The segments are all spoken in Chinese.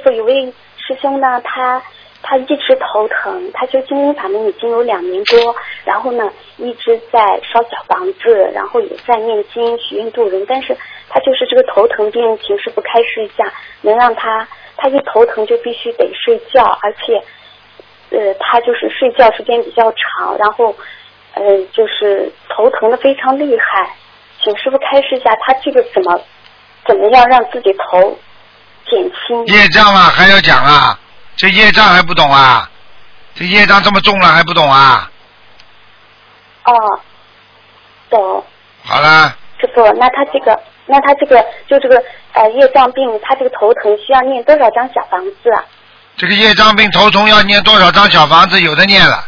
傅，有位师兄呢，他一直头疼，他修心灵法门已经有2年多，然后呢一直在烧小房子，然后也在念经许愿度人，但是他就是这个头疼病，请师傅开示一下，能让他一头疼就必须得睡觉，而且他就是睡觉时间比较长，然后就是头疼的非常厉害，请师傅开示一下，他这个怎么样让自己头减轻？ 业障啊，还要讲啊？这业障还不懂啊？这业障这么重了还不懂啊？ 哦，懂。 好了。 师傅，那他这个就这个业障病，他这个头疼需要念多少张小房子啊？ 这个业障病头痛要念多少张小房子？有的念了。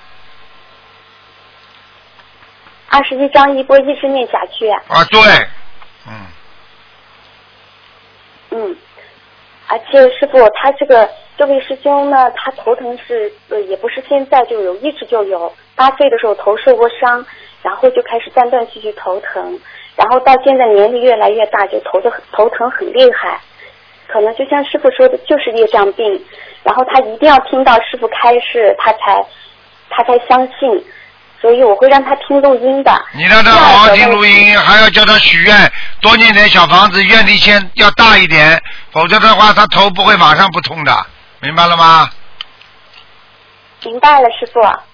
21张一波，一直念下去。 啊，对。 而且师傅，他这位师兄呢，他头疼是也不是现在就有，一直就有。8岁的时候头受过伤，然后就开始断断续续头疼，然后到现在年龄越来越大，就头疼很厉害。可能就像师傅说的，就是业障病。然后他一定要听到师傅开示，他才相信。所以我会让他听录音的。 你让他好好听录音，还要叫他许愿，多念点小房子，愿力先要大一点，否则的话他头不会马上不通的，明白了吗？ 明白了，师傅。